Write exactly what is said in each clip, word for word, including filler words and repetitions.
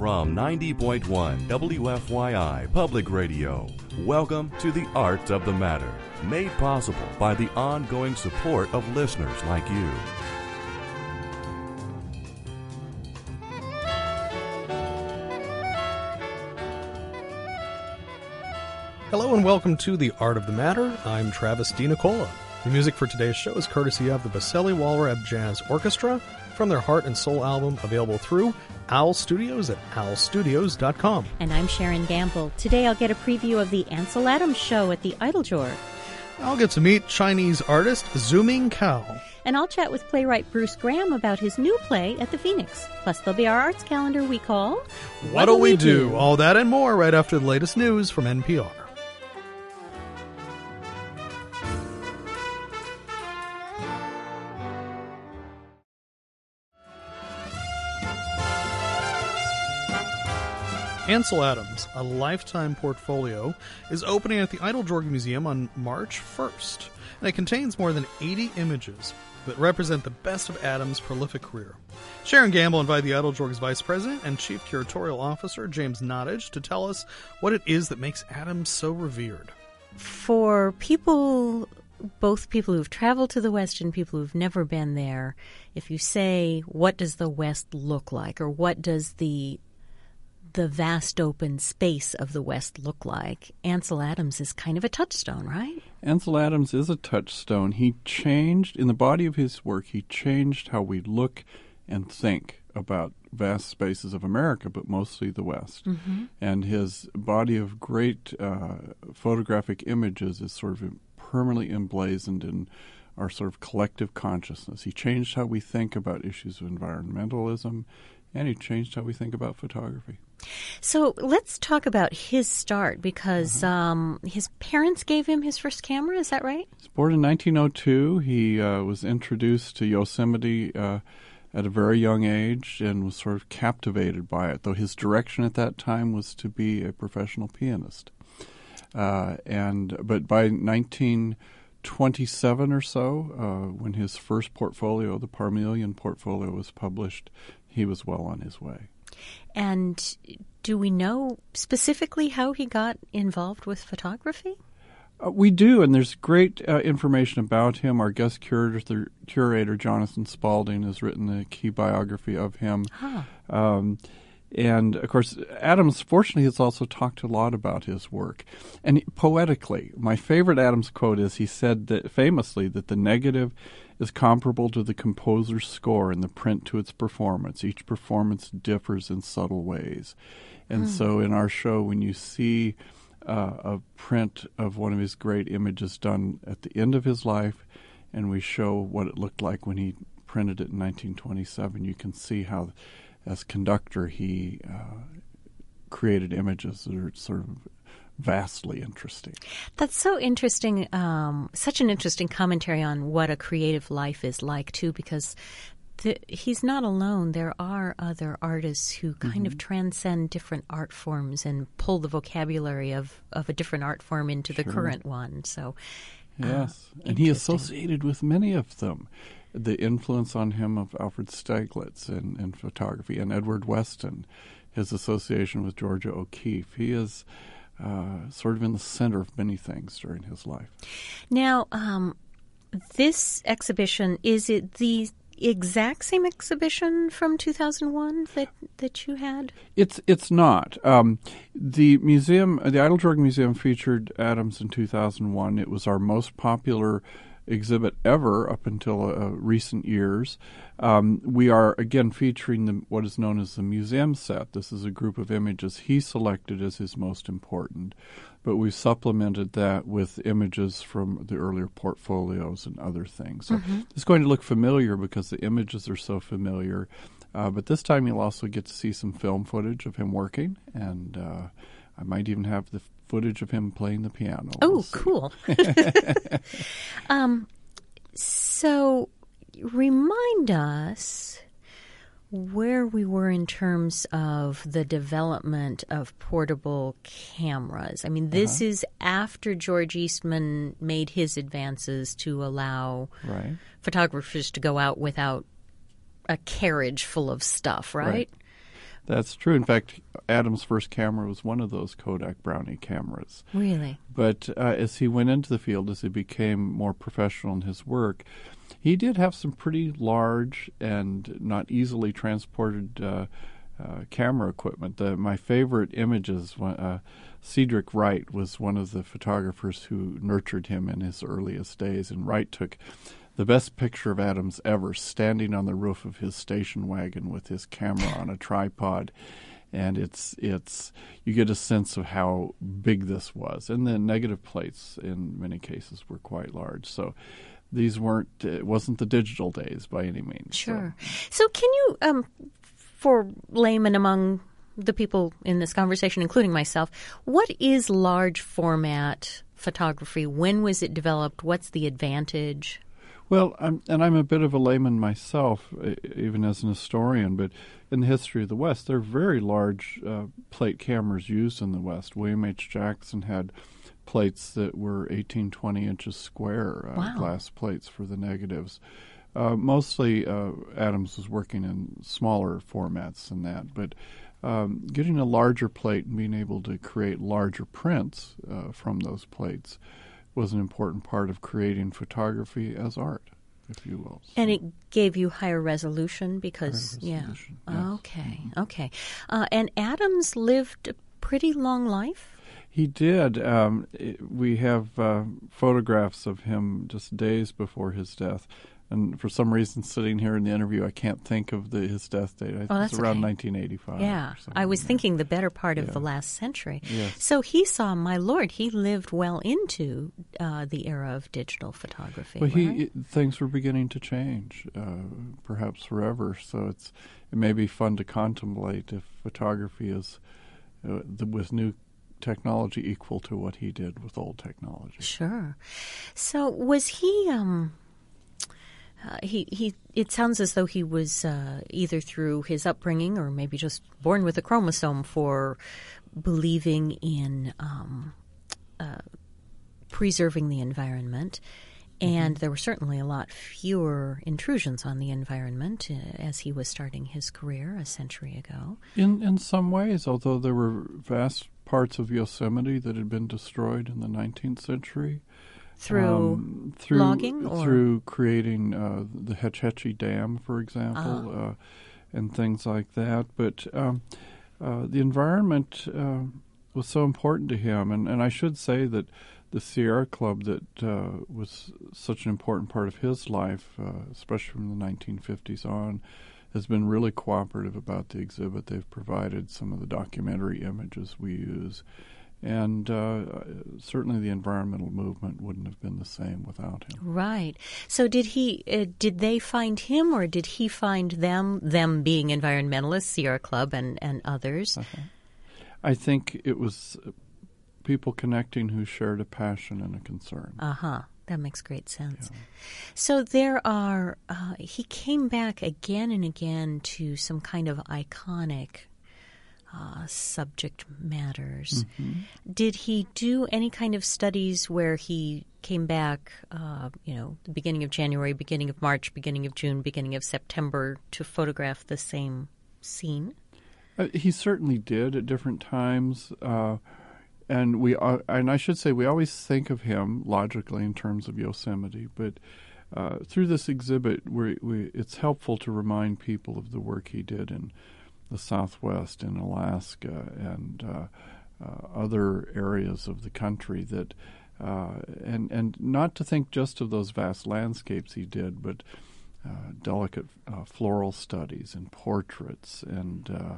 from ninety point one W F Y I Public Radio. Welcome to The Art of the Matter, made possible by the ongoing support of listeners like you. Hello and welcome to The Art of the Matter. I'm Travis DiNicola. The music for today's show is courtesy of the Vasily Walrab Jazz Orchestra from their Heart and Soul album, available through Owl Studios at owl studios dot com. And I'm Sharon Gamble. Today I'll get a preview of the Ansel Adams Show at the Eiteljorg. I'll get to meet Chinese artist Zooming Cow. And I'll chat with playwright Bruce Graham about his new play at the Phoenix. Plus there'll be our arts calendar we call What'll We Do? do? All that and more right after the latest news from N P R. Ansel Adams, a lifetime portfolio, is opening at the Eiteljorg Museum on March first, and it contains more than eighty images that represent the best of Adams' prolific career. Sharon Gamble invited the Eiteljorg's Vice President and Chief Curatorial Officer, James Nottage, to tell us what it is that makes Adams so revered. For people, both people who've traveled to the West and people who've never been there, if you say, what does the West look like, or what does the the vast open space of the West look like, Ansel Adams is kind of a touchstone, right? Ansel Adams is a touchstone. He changed, in the body of his work, he changed how we look and think about vast spaces of America, but mostly the West. Mm-hmm. And his body of great uh, photographic images is sort of permanently emblazoned in our sort of collective consciousness. He changed how we think about issues of environmentalism, and he changed how we think about photography. So let's talk about his start, because uh-huh. um, his parents gave him his first camera, is that right? He was born in nineteen oh two. He uh, was introduced to Yosemite uh, at a very young age and was sort of captivated by it, though his direction at that time was to be a professional pianist. Uh, and But by nineteen twenty-seven or so, uh, when his first portfolio, the Parmelian portfolio, was published, he was well on his way. And do we know specifically how he got involved with photography? Uh, we do, and there's great uh, information about him. Our guest curator, curator, Jonathan Spalding, has written a key biography of him. Huh. Um, and, of course, Adams, fortunately, has also talked a lot about his work. And he, poetically, my favorite Adams quote is he said that famously that the negative is comparable to the composer's score in the print to its performance. Each performance differs in subtle ways. And mm. so in our show, when you see uh, a print of one of his great images done at the end of his life, and we show what it looked like when he printed it in nineteen twenty-seven, you can see how, as conductor, he uh, created images that are sort of vastly interesting. That's so interesting, um, such an interesting commentary on what a creative life is like, too, because the, he's not alone. There are other artists who kind mm-hmm. of transcend different art forms and pull the vocabulary of, of a different art form into sure. the current one. So, yes, uh, and he associated with many of them. The influence on him of Alfred Stieglitz in, in photography, and Edward Weston, his association with Georgia O'Keeffe. He is Uh, sort of in the center of many things during his life. Now, um, this exhibition, is it the exact same exhibition from two thousand one that, that you had? It's it's not. Um, the museum, the Eiteljorg Museum, featured Adams in two thousand one. It was our most popular exhibit ever up until uh, recent years. Um, we are, again, featuring the, what is known as the museum set. This is a group of images he selected as his most important, but we've supplemented that with images from the earlier portfolios and other things. So mm-hmm. it's going to look familiar because the images are so familiar, uh, but this time you'll also get to see some film footage of him working, and uh, I might even have the footage of him playing the piano. Oh, we'll cool. um, so remind us where we were in terms of the development of portable cameras. I mean, this uh-huh. is after George Eastman made his advances to allow right. photographers to go out without a carriage full of stuff, right? right. That's true. In fact, Adams' first camera was one of those Kodak Brownie cameras. Really? But uh, as he went into the field, as he became more professional in his work, he did have some pretty large and not easily transported uh, uh, camera equipment. The, my favorite images, uh, Cedric Wright was one of the photographers who nurtured him in his earliest days, and Wright took the best picture of Adams ever, standing on the roof of his station wagon with his camera on a tripod. And it's it's you get a sense of how big this was. And the negative plates in many cases were quite large. So these weren't, it wasn't the digital days by any means. Sure. So, so can you, um, for laymen among the people in this conversation, including myself, what is large format photography? When was it developed? What's the advantage? Well, I'm, and I'm a bit of a layman myself, even as an historian, but in the history of the West, there are very large uh, plate cameras used in the West. William H. Jackson had plates that were eighteen, twenty inches square, uh, wow. glass plates for the negatives. Uh, mostly uh, Adams was working in smaller formats than that, but um, getting a larger plate and being able to create larger prints uh, from those plates was an important part of creating photography as art, if you will. So, and it gave you higher resolution because, higher resolution, yeah. yes. Okay, Mm-hmm. okay. Uh, and Adams lived a pretty long life? He did. Um, it, we have uh, photographs of him just days before his death. And for some reason, sitting here in the interview, I can't think of the, his death date. I think oh, that's it's around okay. nineteen eighty-five. Yeah, or I was yeah. thinking the better part of Yeah. the last century. Yes. So he saw, my Lord, he lived well into uh, the era of digital photography. Well, he right? it, things were beginning to change, uh, perhaps forever. So it's it may be fun to contemplate if photography is uh, the, with new technology equal to what he did with old technology. Sure. So was he? Um, uh, he he. It sounds as though he was uh, either through his upbringing or maybe just born with a chromosome for believing in um, uh, preserving the environment. And there were certainly a lot fewer intrusions on the environment uh, as he was starting his career a century ago. In in some ways, although there were vast parts of Yosemite that had been destroyed in the nineteenth century. Through, um, through logging? Or? Through creating uh, the Hetch Hetchy Dam, for example, Oh. uh, and things like that. But um, uh, the environment uh, was so important to him. And, and I should say that the Sierra Club that uh, was such an important part of his life, uh, especially from the nineteen fifties on, has been really cooperative about the exhibit. They've provided some of the documentary images we use. And uh, certainly the environmental movement wouldn't have been the same without him. Right. So did he? Uh, did they find him, or did he find them? Them being environmentalists, Sierra Club and, and others. Uh-huh. I think it was people connecting who shared a passion and a concern. Uh huh. That makes great sense. Yeah. So there are. Uh, he came back again and again to some kind of iconic Uh, subject matters. Mm-hmm. Did he do any kind of studies where he came back, uh, you know, the beginning of January, beginning of March, beginning of June, beginning of September to photograph the same scene? Uh, he certainly did at different times. Uh, and we, uh, and I should say, we always think of him logically in terms of Yosemite, but uh, through this exhibit, we, we, it's helpful to remind people of the work he did in the Southwest, in Alaska, and uh, uh, other areas of the country that, uh, and and not to think just of those vast landscapes he did, but uh, delicate uh, floral studies and portraits, and uh,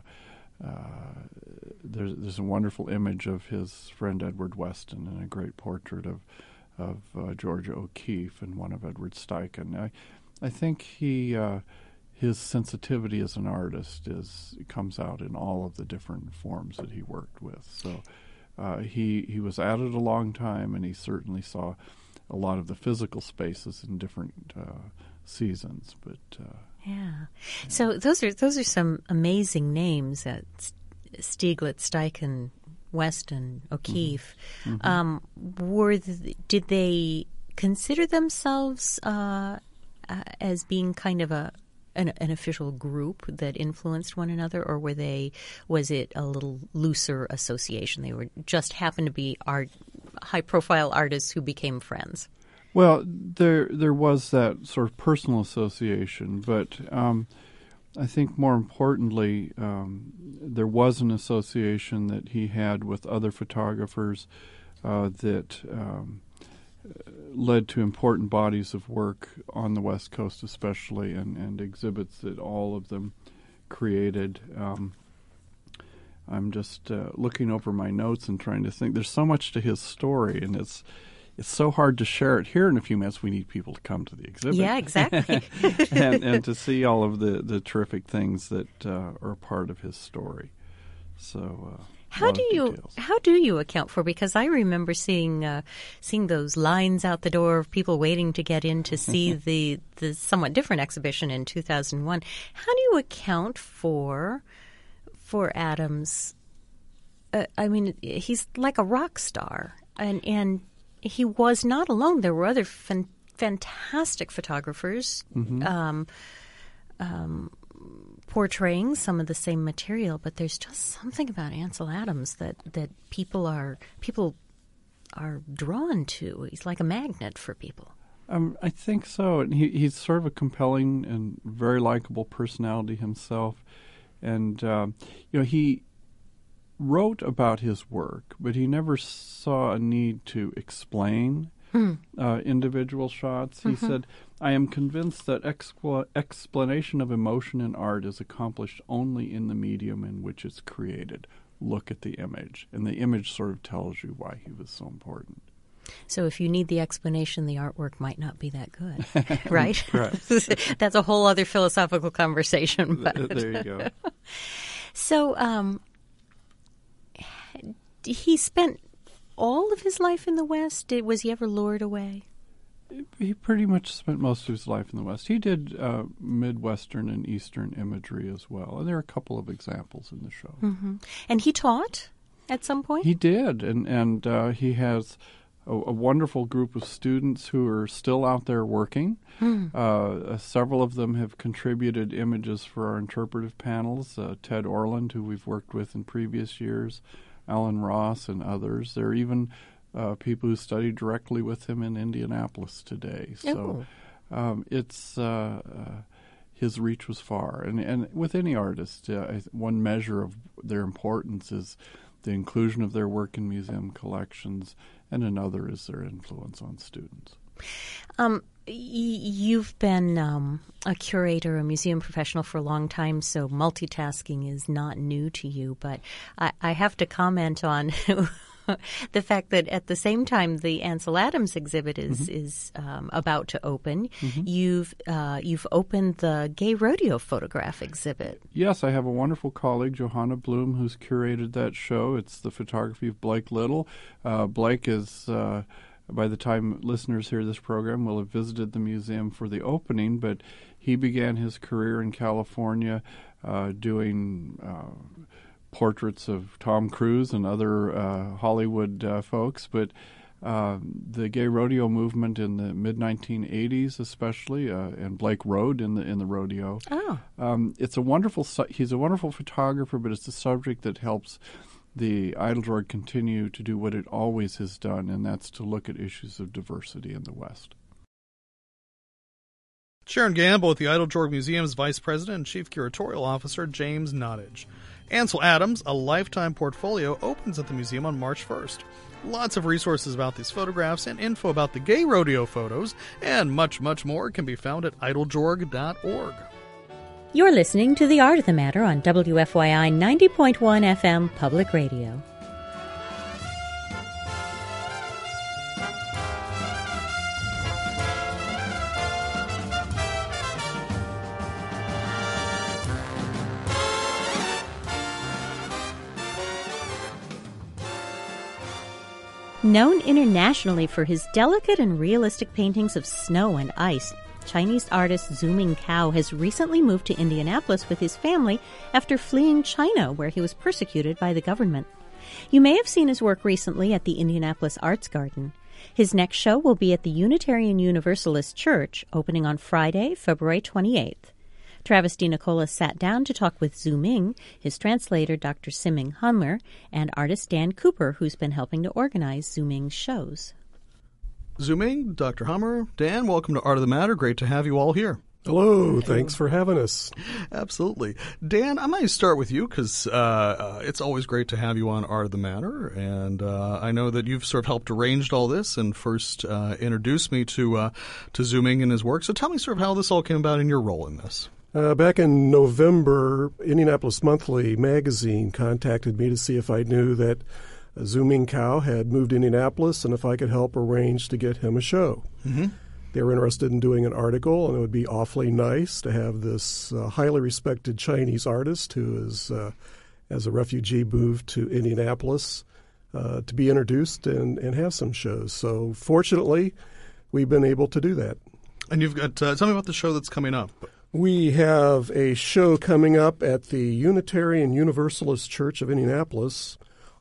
uh, there's there's a wonderful image of his friend Edward Weston and a great portrait of of uh, Georgia O'Keeffe and one of Edward Steichen. I I think he. Uh, His sensitivity as an artist is comes out in all of the different forms that he worked with. So uh, he he was at it a long time, and he certainly saw a lot of the physical spaces in different uh, seasons. But uh, Yeah. yeah. So those are those are some amazing names: that Stieglitz, Steichen, Weston, O'Keeffe. Mm-hmm. Um, were the, did they consider themselves uh, uh, as being kind of a an, an official group that influenced one another, or were they? Was it a little looser association? They were just happened to be art, high-profile artists who became friends. Well, there there was that sort of personal association, but um, I think more importantly, um, there was an association that he had with other photographers uh, that um, led to important bodies of work on the West Coast especially, and, and exhibits that all of them created. Um, I'm just uh, looking over my notes and trying to think. There's so much to his story, and it's it's so hard to share it here in a few minutes. We need people to come to the exhibit. Yeah, exactly. and, and to see all of the, the terrific things that uh, are part of his story. So, uh, how do you details. how do you account for? Because I remember seeing uh, seeing those lines out the door of people waiting to get in to see the the somewhat different exhibition in two thousand one. How do you account for for Adams? Uh, I mean, he's like a rock star, and and. He was not alone. There were other fan- fantastic photographers mm-hmm. um, um, portraying some of the same material, but there's just something about Ansel Adams that, that people are people are drawn to. He's like a magnet for people. Um, I think so. And he, he's sort of a compelling and very likable personality himself. And, um, you know, he wrote about his work, but he never saw a need to explain mm. uh, individual shots. He mm-hmm. said, I am convinced that expl- explanation of emotion in art is accomplished only in the medium in which it's created. Look at the image. And the image sort of tells you why he was so important. So if you need the explanation, the artwork might not be that good, right? Correct. That's a whole other philosophical conversation. But. There you go. So, um, he spent all of his life in the West? Did, was he ever lured away? He pretty much spent most of his life in the West. He did uh, Midwestern and Eastern imagery as well, and there are a couple of examples in the show. Mm-hmm. And he taught at some point? He did, and, and uh, he has a, a wonderful group of students who are still out there working. Mm. Uh, several of them have contributed images for our interpretive panels. Uh, Ted Orland, who we've worked with in previous years, Alan Ross and others. There are even uh, people who study directly with him in Indianapolis today. So um, it's uh, uh, his reach was far. And, and with any artist, uh, one measure of their importance is the inclusion of their work in museum collections, and another is their influence on students. Um, y- you've been um, a curator, a museum professional for a long time, so multitasking is not new to you. But I, I have to comment on the fact that at the same time the Ansel Adams exhibit is mm-hmm. is um, about to open, mm-hmm. you've uh, you've opened the Gay Rodeo photograph exhibit. Yes, I have a wonderful colleague, Johanna Bloom, who's curated that show. It's the photography of Blake Little. Uh, Blake is... Uh, By the time listeners hear this program, will have visited the museum for the opening, but he began his career in California uh, doing uh, portraits of Tom Cruise and other uh, Hollywood uh, folks. But uh, the gay rodeo movement in the mid nineteen eighties, especially, uh, and Blake rode in the in the rodeo. Oh, um, it's a wonderful. Su- he's a wonderful photographer, but it's a subject that helps the Eiteljorg continue to do what it always has done, and that's to look at issues of diversity in the West. Sharon Gamble with the Eiteljorg Museum's Vice President and Chief Curatorial Officer, James Nottage. Ansel Adams, a lifetime portfolio, opens at the museum on March first. Lots of resources about these photographs and info about the gay rodeo photos, and much, much more can be found at eiteljorg dot org. You're listening to The Art of the Matter on W F Y I ninety point one F M Public Radio. Known internationally for his delicate and realistic paintings of snow and ice, Chinese artist Zhu Mingkao has recently moved to Indianapolis with his family after fleeing China, where he was persecuted by the government. You may have seen his work recently at the Indianapolis Arts Garden. His next show will be at the Unitarian Universalist Church, opening on Friday, February twenty-eighth. Travis DiNicola sat down to talk with Zhu Ming, his translator Doctor Siming Hunler, and artist Dan Cooper, who's been helping to organize Zhu Ming's shows. Zhu Ming, Doctor Hummer, Dan, welcome to Art of the Matter. Great to have you all here. Hello. Thanks for having us. Absolutely. Dan, I'm going to start with you because uh, uh, it's always great to have you on Art of the Matter. And uh, I know that you've sort of helped arrange all this and first uh, introduced me to, uh, to Zhu Ming and his work. So tell me sort of how this all came about in your role in this. Uh, back in November, Indianapolis Monthly magazine contacted me to see if I knew that Zhu Ming Kao had moved to Indianapolis and if I could help arrange to get him a show. Mm-hmm. They were interested in doing an article, and it would be awfully nice to have this uh, highly respected Chinese artist who is, uh, as a refugee, moved to Indianapolis uh, to be introduced and, and have some shows. So fortunately, we've been able to do that. And you've got, uh, tell me about the show that's coming up. We have a show coming up at the Unitarian Universalist Church of Indianapolis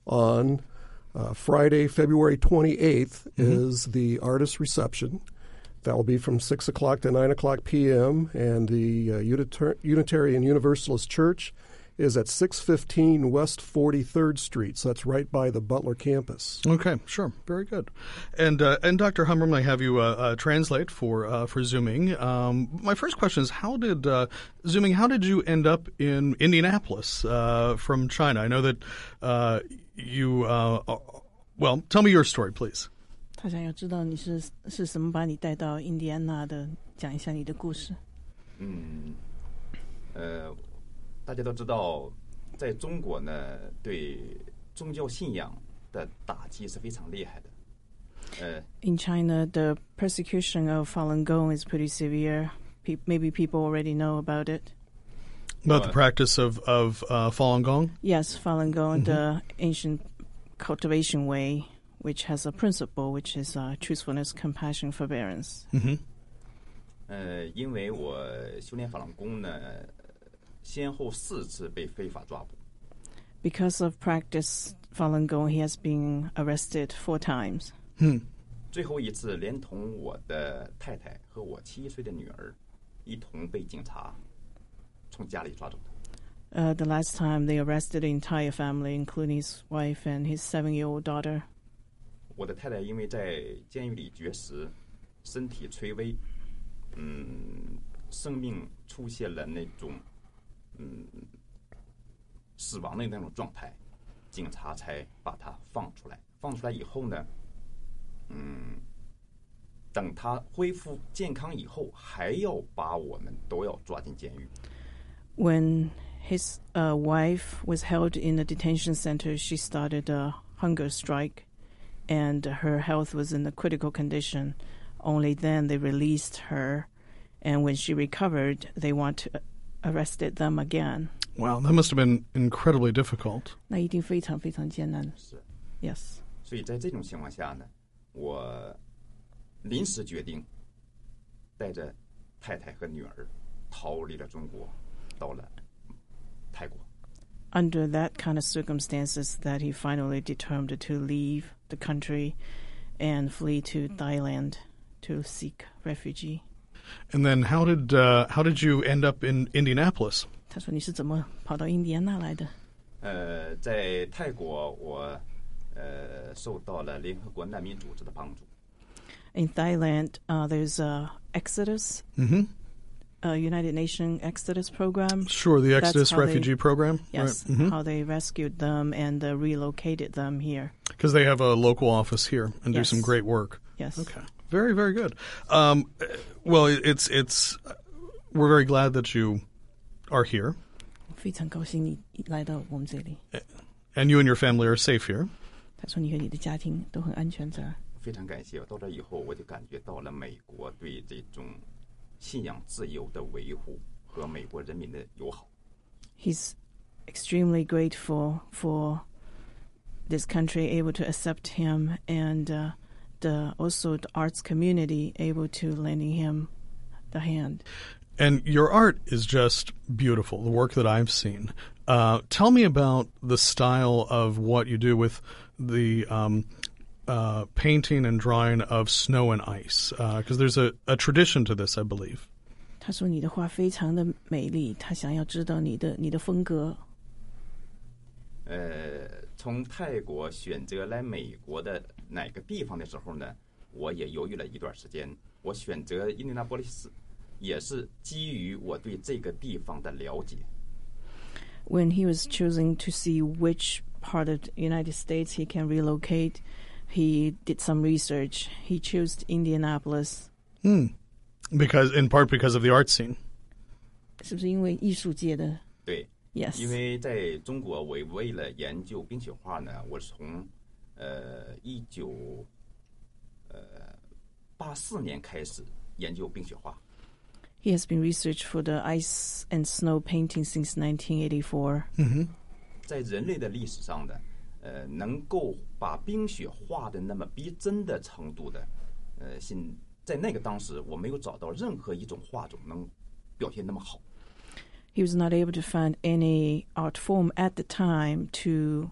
on uh, Friday, February twenty-eighth, mm-hmm. is the artist reception. That will be from six o'clock to nine o'clock p.m., and the uh, Unitar- Unitarian Universalist Church is at six fifteen West forty-third Street, so that's right by the Butler campus. Okay, sure. Very good. And uh, and Doctor Hummer, I have you uh, uh, translate for uh, for Zhu Ming. Um, my first question is, how did, uh, Zhu Ming, how did you end up in Indianapolis uh, from China? I know that uh, you, uh, well, tell me your story, please. 他想要知道你是是什么把你带到印第安纳的，讲一下你的故事。 嗯，呃，大家都知道，在中国呢，对宗教信仰的打击是非常厉害的。呃 In China, the persecution of Falun Gong is pretty severe. Pe- maybe people already know about it. About the practice of of uh, Falun Gong? Yes, Falun Gong, Mm-hmm. the ancient cultivation way, which has a principle, which is uh, truthfulness, compassion, forbearance. Mm-hmm. 呃，因为我修炼法轮功呢，先后四次被非法抓捕。 Because of practice Falun Gong, he has been arrested four times. Hmm. 最后一次，连同我的太太和我七岁的女儿，一同被警察从家里抓走的。 Uh, the last time they arrested the entire family, including his wife and his seven-year-old daughter. 我的太太因为在监狱里绝食，身体垂危，嗯，生命出现了那种嗯死亡的那种状态，警察才把她放出来。放出来以后呢，嗯，等她恢复健康以后，还要把我们都要抓进监狱。 When his uh, wife was held in a detention center, she started a hunger strike, and her health was in a critical condition. Only then they released her, and when she recovered, they want to arrested them again. Wow, that must have been incredibly difficult. 那一定非常非常艰难。 是 Yes. 所以在这种情况下呢，我临时决定带着太太和女儿逃离了中国，到了泰国。 Under that kind of circumstances, that he finally determined to leave the country and flee to Thailand to seek refuge. And then how did uh, how did you end up in Indianapolis? 他说：“你是怎么跑到印第安纳来的？” 呃，在泰国，我呃受到了联合国难民组织的帮助。 In Thailand, uh, there's a Exodus, Mm-hmm. a United Nations Exodus program. Sure, the That's Exodus how they- refugee program. Yes, Right. Mm-hmm. how they rescued them and uh, relocated them here. Because they have a local office here and do Yes. some great work. Yes. Okay, very, very good. Um, well, it's it's we're very glad that you are here, 非常高兴你来到我们这里。 and you and your family are safe here. 他说：“你和你的家庭都很安全这儿。” 非常感谢，到这以后我就感觉到了美国对这种信仰自由的维护和美国人民的友好。 He's extremely grateful for this country able to accept him and uh, the also the arts community able to lending him the hand. And your art is just beautiful, the work that I've seen. Uh, tell me about the style of what you do with the um, uh, painting and drawing of snow and ice, because uh, there's a, a tradition to this, I believe. 他说你的画非常的美丽，他想要知道你的你的风格。 呃，从泰国选择来美国的哪个地方的时候呢，我也犹豫了一段时间。我选择印第安波利斯，也是基于我对这个地方的了解。 When he was choosing to see which part of the United States he can relocate, he did some research. He chose Indianapolis. Hmm. Because, in part because of the art scene. 是不是因为艺术界的？ 对 Yes. 因为在中国，我为了研究冰雪画呢，我是从呃一九呃八四年开始研究冰雪画。 He has been researched for the ice and snow painting since nineteen eighty-four. 在人类的历史上的，呃，能够把冰雪画的那么逼真的程度的，呃，现在那个当时我没有找到任何一种画种能表现那么好。 He was not able to find any art form at the time to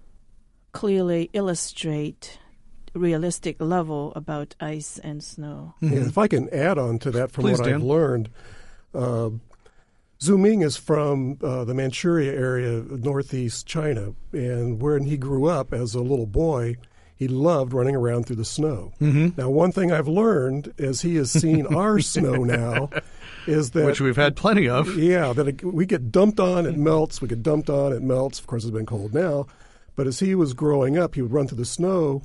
clearly illustrate realistic level about ice and snow. And if I can add on to that from Please, what Dan. I've learned, uh, Zhu Ming is from uh, the Manchuria area of northeast China, and when he grew up as a little boy, he loved running around through the snow. Mm-hmm. Now, one thing I've learned as he has seen our snow now is that... Which we've had plenty of. Yeah, that it, we get dumped on, it melts. We get dumped on, it melts. Of course, it's been cold now. But as he was growing up, he would run through the snow,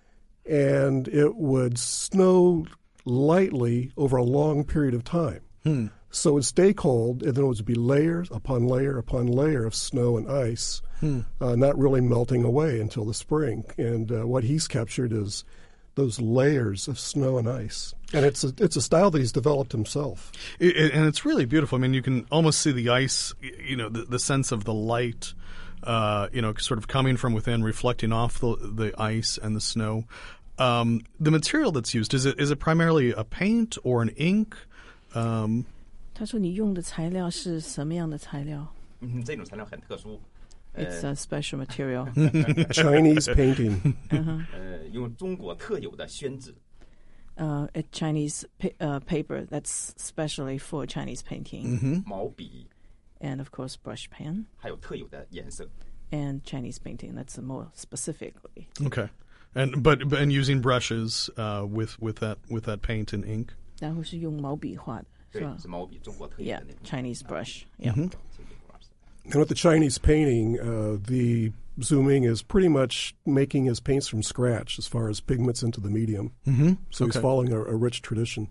and it would snow lightly over a long period of time. Hmm. So it would stay cold, and then it would be layers upon layer upon layer of snow and ice, hmm. uh, not really melting away until the spring. And uh, what he's captured is those layers of snow and ice. And it's a, it's a style that he's developed himself. It, it, and it's really beautiful. I mean, you can almost see the ice, you know, the, the sense of the light, uh, you know, sort of coming from within, reflecting off the, the ice and the snow. Um, the material that's used, is it is it primarily a paint or an ink? Um, 他说你用的材料是什么样的材料？ 嗯，这种材料很特殊。 It's a special material. Chinese painting. uh-huh. 呃，用中国特有的宣纸。 Uh, a Chinese pa- uh, paper that's specially for Chinese painting. mm-hmm. 毛笔， And of course brush pen. 还有特有的颜色。 And Chinese painting, that's more specifically. Okay. And but and using brushes uh, with with that with that paint and ink. 然后是用毛笔画的，是吧？ 对，是毛笔，中国特有 Yeah, 的那种。 Chinese brush. Yeah. Mm-hmm. And with the Chinese painting, uh, the Zhu Ming is pretty much making his paints from scratch as far as pigments into the medium. Mm-hmm. So he's Okay. following a, a rich tradition.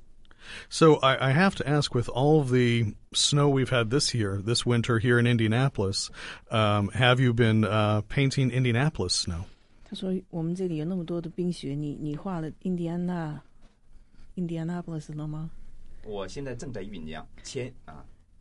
So I, I have to ask, with all of the snow we've had this year, this winter here in Indianapolis, um, have you been uh, painting Indianapolis snow? 他说我们这里有那么多的冰雪，你你画了印第安纳、印第安纳波利斯了吗？ 我现在正在酝酿签啊。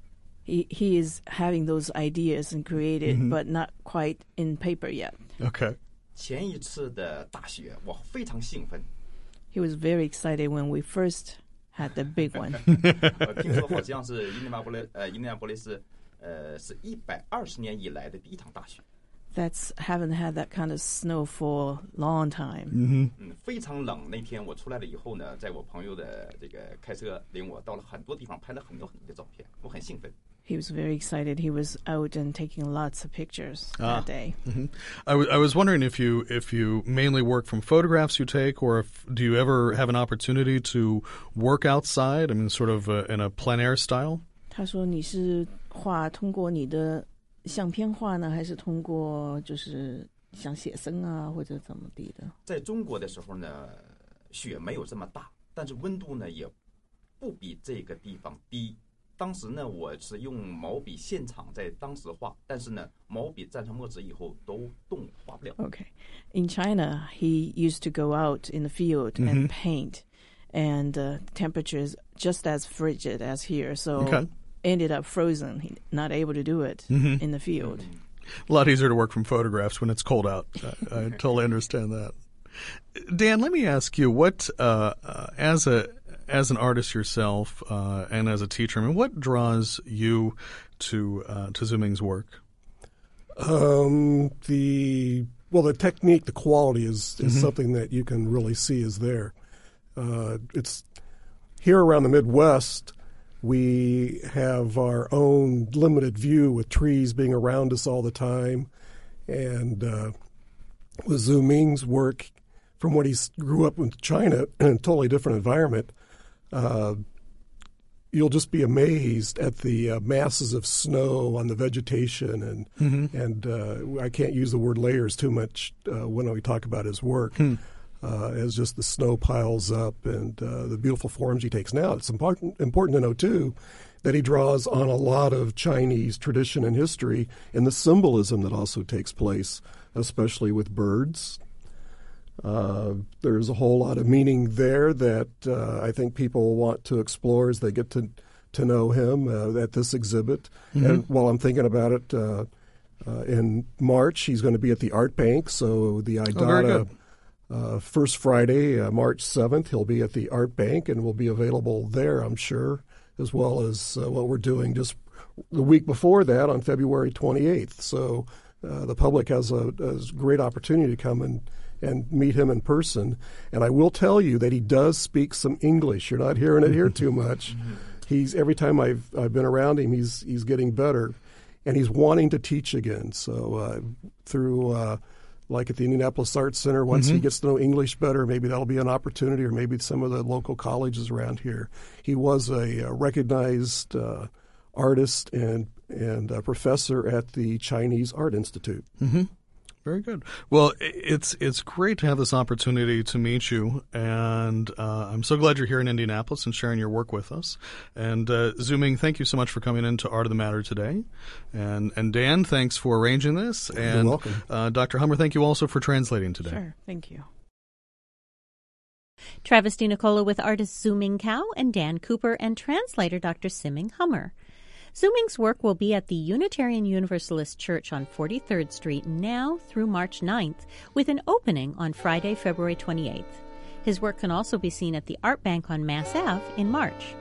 He he is having those ideas and created, Mm-hmm. but not quite in paper yet. Okay. 前一次的大雪，我非常兴奋。 He was very excited when we first had the big one. 我听说好像是印第安波利呃印第安波利斯，呃是一百二十年以来的第一场大雪。 That's haven't had that kind of snow for a long time. Mm-hmm. 嗯，非常冷。那天我出来了以后呢，在我朋友的这个开车领我到了很多地方，拍了很多很多的照片，我很兴奋。 He was very excited. He was out and taking lots of pictures Ah. that day. Mm-hmm. I, w- I was wondering if you if you mainly work from photographs you take, or if do you ever have an opportunity to work outside? I mean, sort of uh, in a plein air style. 他说你是画通过你的相片画呢，还是通过就是像写生啊或者怎么地的？ 在中国的时候呢，雪没有这么大，但是温度呢也不比这个地方低。当时呢，我是用毛笔现场在当时画，但是呢，毛笔蘸上墨汁以后都冻画不了。 Okay. In China, he used to go out in the field and paint, and uh, temperatures just as frigid as here. So Okay. ended up frozen. He not able to do it in the field. A lot easier to work from photographs when it's cold out. I, I totally understand that. Dan, let me ask you, what uh, uh, as a as an artist yourself uh, and as a teacher, I mean, what draws you to uh, to Zhu Ming's work? Um, the well, the technique, the quality is, is something that you can really see is there. Uh, it's here around the Midwest. We have our own limited view with trees being around us all the time. And uh, with Zhu Ming's work, from when he grew up in China in a totally different environment, uh, you'll just be amazed at the uh, masses of snow on the vegetation. And, mm-hmm. and uh, I can't use the word layers too much uh, when we talk about his work. Hmm. Uh, as just the snow piles up and uh, the beautiful forms he takes now. It's important important to know, too, that he draws on a lot of Chinese tradition and history and the symbolism that also takes place, especially with birds. Uh, there's a whole lot of meaning there that uh, I think people want to explore as they get to, to know him uh, at this exhibit. Mm-hmm. And while I'm thinking about it, uh, uh, in March, he's going to be at the Art Bank, so the I D A... Oh, very good. Uh, first Friday, uh, March seventh, he'll be at the Art Bank and will be available there, I'm sure, as well as uh, what we're doing just the week before that on February twenty-eighth. So uh, the public has a, a great opportunity to come and, and meet him in person. And I will tell you that he does speak some English. You're not hearing it here too much. He's every time I've I've been around him, he's he's getting better, and he's wanting to teach again. So uh, through uh, like at the Indianapolis Arts Center, once mm-hmm. he gets to know English better, maybe that'll be an opportunity, or maybe some of the local colleges around here. He was a, a recognized uh, artist and and a professor at the Chinese Art Institute. Mm-hmm. Very good. Well, it's it's great to have this opportunity to meet you, and uh, I'm so glad you're here in Indianapolis and sharing your work with us. And uh, Zhu Ming, thank you so much for coming into Art of the Matter today. And and Dan, thanks for arranging this. And You're welcome. Uh, Doctor Hummer, thank you also for translating today. Sure, thank you. Travis DiNicola with artist Zhu Ming Kao and Dan Cooper and translator Doctor Siming Hummer. Zhu Ming's work will be at the Unitarian Universalist Church on forty-third Street now through March ninth, with an opening on Friday, February twenty-eighth. His work can also be seen at the Art Bank on Mass Ave in March.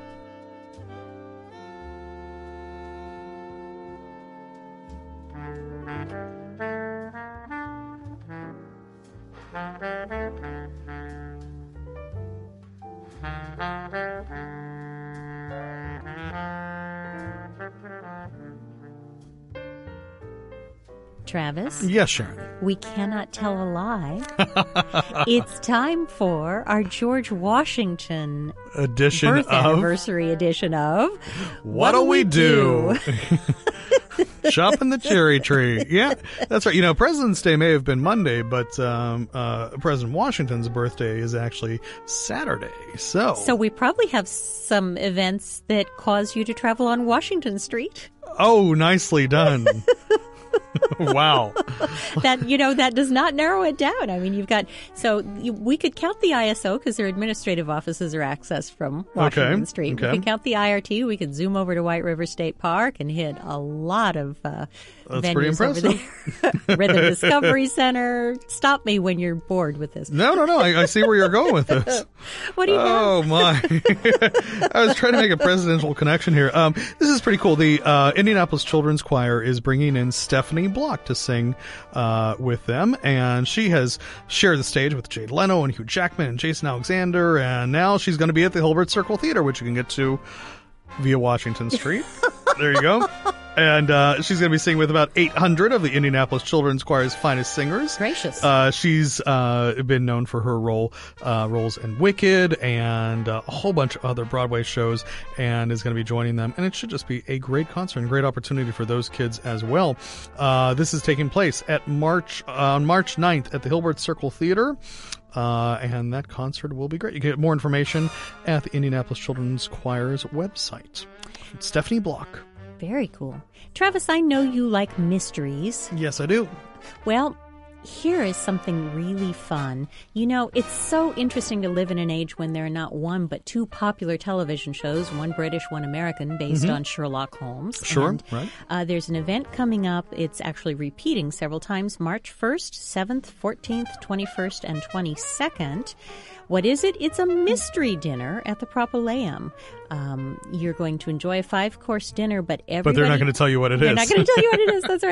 Travis? Yes, Sharon. We cannot tell a lie. It's time for our George Washington edition birth of anniversary edition of What, what Do We Do? do? Shopping the cherry tree. Yeah, that's right. You know, President's Day may have been Monday, but um, uh, President Washington's birthday is actually Saturday. So, so we probably have some events that cause you to travel on Washington Street. Oh, nicely done. Wow. That, you know, that does not narrow it down. I mean, you've got, so you, we could count the I S O because their administrative offices are accessed from Washington okay. Street. Okay. We could count the I R T. We could zoom over to White River State Park and hit a lot of uh, That's venues pretty impressive. over there. Rhythm Discovery Center. Stop me when you're bored with this. No, no, no. I, I see where you're going with this. What do you Oh, have? my. I was trying to make a presidential connection here. Um, this is pretty cool. The uh, Indianapolis Children's Choir is bringing in Stephanie Block to sing uh, with them, and she has shared the stage with Jay Leno and Hugh Jackman and Jason Alexander, and now she's going to be at the Hilbert Circle Theater, which you can get to via Washington Street. There you go. And uh, she's going to be singing with about eight hundred of the Indianapolis Children's Choir's finest singers. Gracious. Uh, she's uh, been known for her role uh, roles in Wicked and uh, a whole bunch of other Broadway shows, and is going to be joining them. And it should just be a great concert and great opportunity for those kids as well. Uh, this is taking place at March uh, on March ninth at the Hilbert Circle Theater. Uh, and that concert will be great. You can get more information at the Indianapolis Children's Choir's website. It's Stephanie Block. Very cool. Travis, I know you like mysteries. Yes, I do. Well, here is something really fun. You know, it's so interesting to live in an age when there are not one but two popular television shows, one British, one American, based Mm-hmm. on Sherlock Holmes. Sure, and, right. Uh, there's an event coming up. It's actually repeating several times, March first, seventh, fourteenth, twenty-first, and twenty-second, What is it? It's a mystery dinner at the Propoleum. Um, you're going to enjoy a five-course dinner, but everybody... But they're not going to tell you what it they're is. They're not going to tell you what it is. That's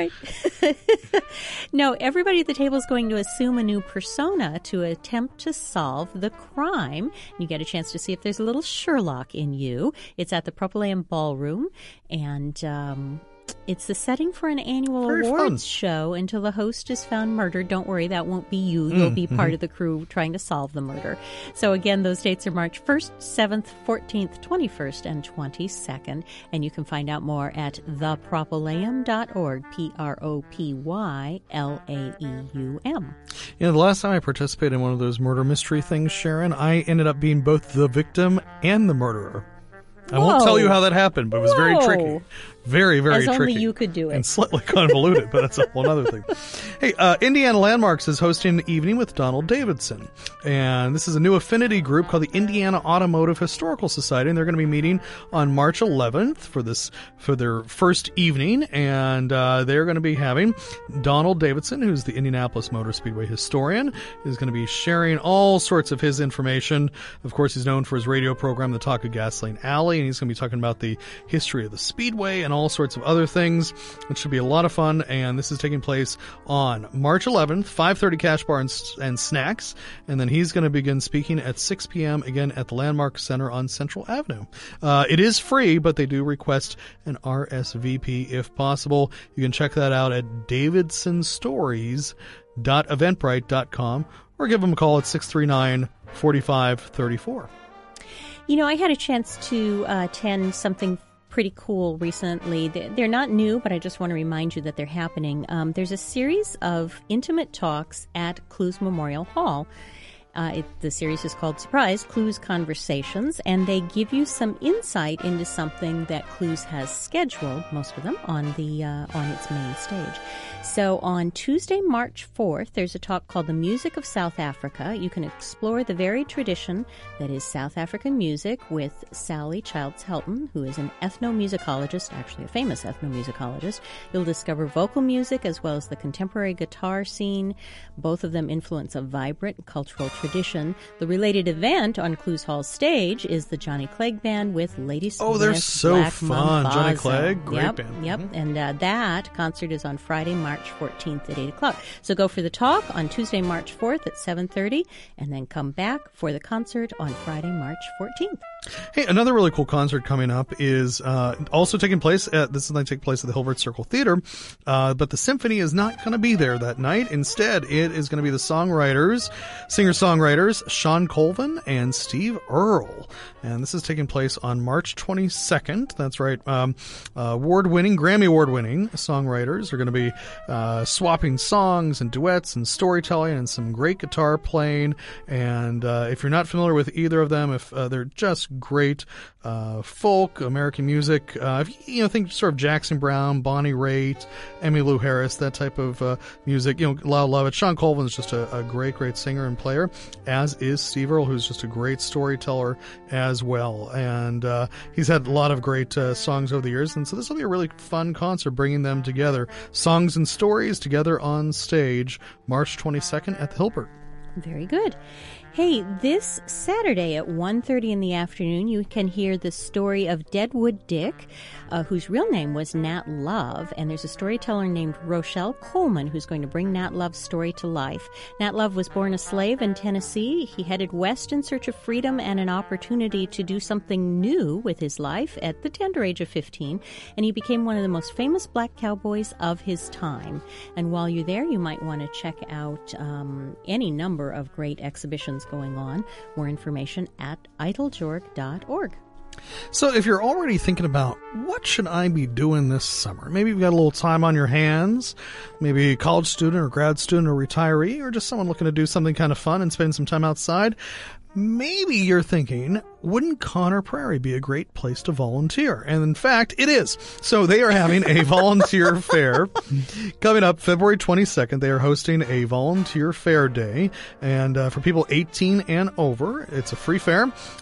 right. No, everybody at the table is going to assume a new persona to attempt to solve the crime. You get a chance to see if there's a little Sherlock in you. It's at the Propoleum Ballroom, and... Um, It's the setting for an annual Very awards fun. show until the host is found murdered. Don't worry, that won't be you. You'll Mm, be part mm-hmm. of the crew trying to solve the murder. So again, those dates are March first, seventh, fourteenth, twenty-first, and twenty-second. And you can find out more at the propoleum dot org, P R O P Y L A E U M. You know, the last time I participated in one of those murder mystery things, Sharon, I ended up being both the victim and the murderer. I won't Whoa. tell you how that happened, but it was very Whoa. tricky. Very, very As tricky. only you could do it. And slightly convoluted, but that's a whole other thing. Hey, uh, Indiana Landmarks is hosting an evening with Donald Davidson. And this is a new affinity group called the Indiana Automotive Historical Society. And they're going to be meeting on March eleventh for this, for their first evening. And, uh, they're going to be having Donald Davidson, who's the Indianapolis Motor Speedway historian, is going to be sharing all sorts of his information. Of course, he's known for his radio program, The Talk of Gasoline Alley. And he's going to be talking about the history of the Speedway and all sorts of other things. It should be a lot of fun, and this is taking place on March eleventh, five thirty Cash Bar and, and Snacks, and then he's going to begin speaking at six p.m. again at the Landmark Center on Central Avenue. Uh, it is free, but they do request an R S V P if possible. You can check that out at davidson stories dot eventbrite dot com or give them a call at six three nine, four five three four. You know, I had a chance to uh, attend something pretty cool recently. They're not new, but I just want to remind you that they're happening. Um, there's a series of intimate talks at Clues Memorial Hall. Uh, it, the series is called Surprise, Clues Conversations, and they give you some insight into something that Clues has scheduled, most of them, on the uh, on its main stage. So on Tuesday, March fourth, there's a talk called The Music of South Africa. You can explore the varied tradition that is South African music with Sally Childs Helton, who is an ethnomusicologist, actually a famous ethnomusicologist. You'll discover vocal music as well as the contemporary guitar scene. Both of them influence a vibrant cultural tradition. The related event on Clues Hall stage is the Johnny Clegg Band with Lady Smith. Oh, they're so Black fun. Mambazo. Johnny Clegg, great yep, band. Yep, Mhm. and uh, that concert is on Friday, March fourteenth at eight o'clock. So go for the talk on Tuesday, March fourth at seven thirty, and then come back for the concert on Friday, March fourteenth. Hey, another really cool concert coming up is uh, also taking place at, this is going to take place at the Hilbert Circle Theater, uh, but the symphony is not going to be there that night. Instead, it is going to be the songwriters, singer-songwriters, Sean Colvin and Steve Earle. And this is taking place on March twenty-second. That's right. Um, uh, award-winning, Grammy Award-winning songwriters are going to be uh, swapping songs and duets and storytelling and some great guitar playing. And uh, if you're not familiar with either of them, if uh, they're just great uh, folk, American music, uh, if you, you know, think sort of Jackson Brown, Bonnie Raitt, Emmylou Harris, that type of uh, music, you know, Loud Love It. Sean Colvin is just a, a great, great singer and player, as is Steve Earle, who's just a great storyteller as well. And uh, he's had a lot of great uh, songs over the years, and so this will be a really fun concert, bringing them together. Songs and stories together on stage, March twenty-second at the Hilbert. Very good. Hey, this Saturday at one thirty in the afternoon, you can hear the story of Deadwood Dick, uh, whose real name was Nat Love, and there's a storyteller named Rochelle Coleman who's going to bring Nat Love's story to life. Nat Love was born a slave in Tennessee. He headed west in search of freedom and an opportunity to do something new with his life at the tender age of fifteen, and he became one of the most famous black cowboys of his time. And while you're there, you might want to check out um, any number of great exhibitions going on. More information at eiteljorg dot org. So if you're already thinking about what should I be doing this summer, maybe you've got a little time on your hands, maybe a college student or grad student or retiree, or just someone looking to do something kind of fun and spend some time outside, maybe you're thinking, wouldn't Conner Prairie be a great place to volunteer? And in fact, it is. So they are having a volunteer fair coming up February twenty-second. They are hosting a volunteer fair day. And uh, for people eighteen and over, it's a free fair.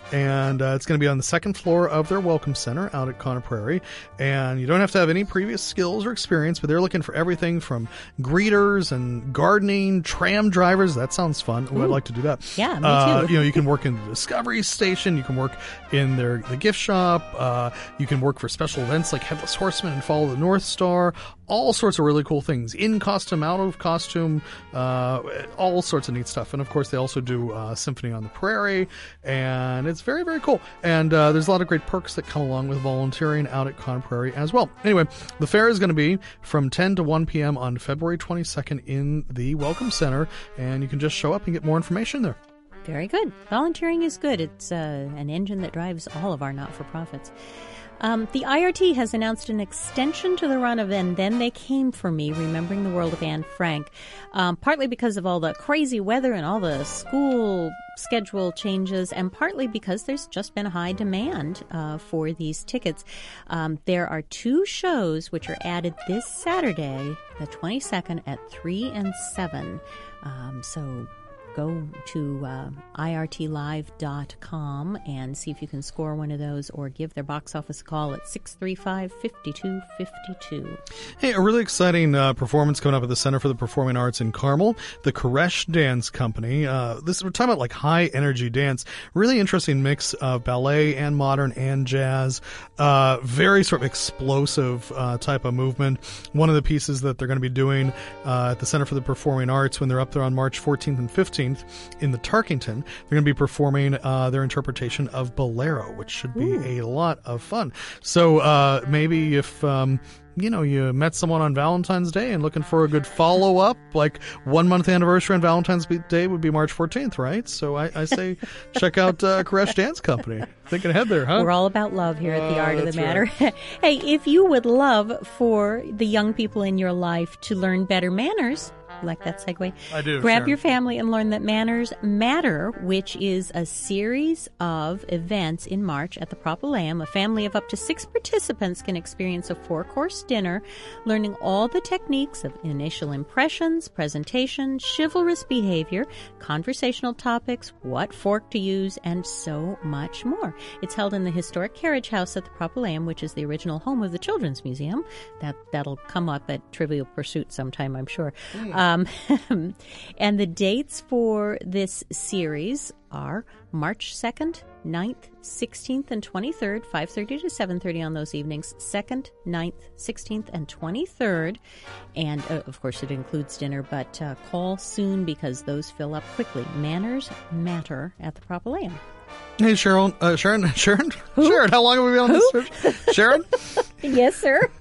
and uh, it's going to be on the second floor of their Welcome Center out at Conner Prairie. And you don't have to have any previous skills or experience, but they're looking for everything from greeters and gardening, tram drivers. That sounds fun. Ooh, I'd like to do that. Yeah, me too. Uh, you know, you can work in the Discovery Station. You can work in their the gift shop. Uh, you can work for special events like Headless Horseman and Follow the North Star. All sorts of really cool things. In costume, out of costume, uh, all sorts of neat stuff. And of course, they also do uh, Symphony on the Prairie, and it's very, very cool. And uh, there's a lot of great perks that come along with volunteering out at Conner Prairie as well. Anyway, the fair is going to be from ten to one p.m. on February twenty-second in the Welcome Center, and you can just show up and get more information there. Very good. Volunteering is good. It's uh, an engine that drives all of our not-for-profits. Um, the I R T has announced an extension to the run of And Then They Came For Me, Remembering the World of Anne Frank, um, partly because of all the crazy weather and all the school schedule changes, and partly because there's just been a high demand uh, for these tickets. Um, there are two shows which are added this Saturday, the twenty-second, at three and seven. Um, so... Go to uh, I R T live dot com and see if you can score one of those, or give their box office a call at six three five, five two five two. Hey, a really exciting uh, performance coming up at the Center for the Performing Arts in Carmel, the Koresh Dance Company. Uh, this we're talking about like high energy dance, really interesting mix of ballet and modern and jazz, uh, very sort of explosive uh, type of movement. One of the pieces that they're going to be doing uh, at the Center for the Performing Arts when they're up there on March fourteenth and fifteenth in the Tarkington, they're going to be performing uh, their interpretation of Bolero, which should be Ooh. a lot of fun. So uh, maybe if um, you know you met someone on Valentine's Day and looking for a good follow up, like one month anniversary on Valentine's Day would be March fourteenth, right? So I, I say check out uh, Koresh Dance Company. Thinking ahead there, huh? We're all about love here at the uh, Art of the Matter. Right. Hey, if you would love for the young people in your life to learn better manners, like that segue? I do. Grab Sharon. your family and learn that Manners Matter, which is a series of events in March at the Prop of Lamb. A family of up to six participants can experience a four-course dinner, learning all the techniques of initial impressions, presentation, chivalrous behavior, conversational topics, what fork to use, and so much more. It's held in the historic carriage house at the Prop of Lamb, which is the original home of the Children's Museum. That, that'll come up at Trivial Pursuit sometime, I'm sure. Mm. Um, and the dates for this series are March second, ninth, sixteenth, and twenty-third, five thirty to seven thirty on those evenings, second, ninth, sixteenth, and twenty-third. And, uh, of course, it includes dinner, but uh, call soon because those fill up quickly. Manners Matter at the Prop of Lamb. Hey, Sharon, uh, Sharon, Sharon, Who? Sharon, how long have we been on Who? this search? Sharon? Yes, sir.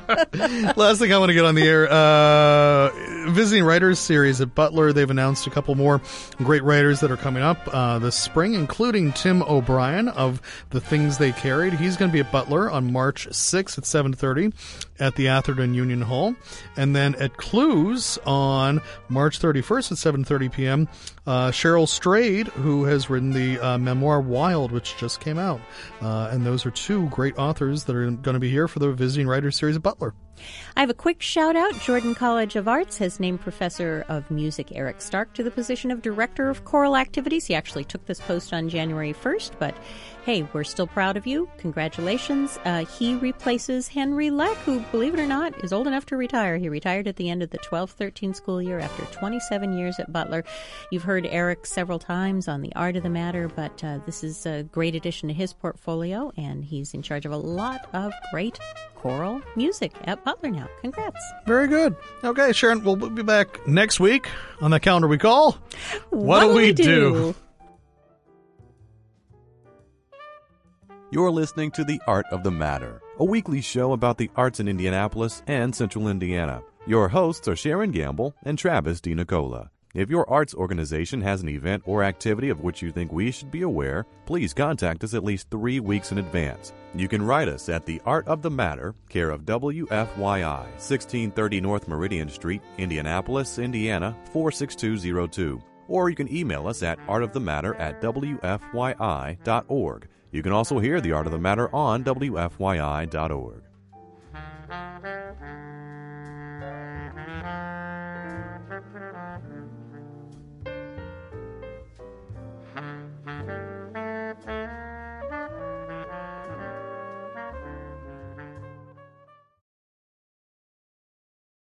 Last thing I want to get on the air, uh, Visiting Writers Series at Butler. They've announced a couple more great writers that are coming up uh, this spring, including Tim O'Brien of The Things They Carried. He's going to be at Butler on March sixth at seven thirty at the Atherton Union Hall. And then at Clues on March thirty-first at seven thirty p.m., uh, Cheryl Strayed, who has written the uh, memoir Wild, which just came out. Uh, and those are two great authors that are going to be here for the Visiting Writers Series at Butler. I have a quick shout out. Jordan College of Arts has named Professor of Music Eric Stark to the position of Director of Choral Activities. He actually took this post on January first, but hey, we're still proud of you. Congratulations. Uh, he replaces Henry Leck, who, believe it or not, is old enough to retire. He retired at the end of the twelve thirteen school year after twenty-seven years at Butler. You've heard Eric several times on the Art of the Matter, but uh, this is a great addition to his portfolio, and he's in charge of a lot of great choral music at Butler now. Congrats. Very good. Okay, Sharon, we'll be back next week on the calendar we call What, what Do We, we do? do? You're listening to The Art of the Matter, a weekly show about the arts in Indianapolis and Central Indiana. Your hosts are Sharon Gamble and Travis DiNicola. If your arts organization has an event or activity of which you think we should be aware, please contact us at least three weeks in advance. You can write us at The Art of the Matter, care of W F Y I, sixteen thirty North Meridian Street, Indianapolis, Indiana, four six two zero two. Or you can email us at artofthematter at W F Y I dot org. You can also hear The Art of the Matter on W F Y I dot org. Thank you.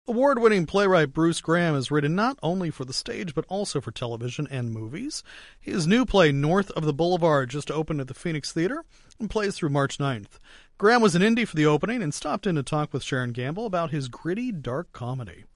Award-winning playwright Bruce Graham has written not only for the stage but also for television and movies. His new play, North of the Boulevard, just opened at the Phoenix Theater and plays through March ninth. Graham was in Indy for the opening and stopped in to talk with Sharon Gamble about his gritty, dark comedy.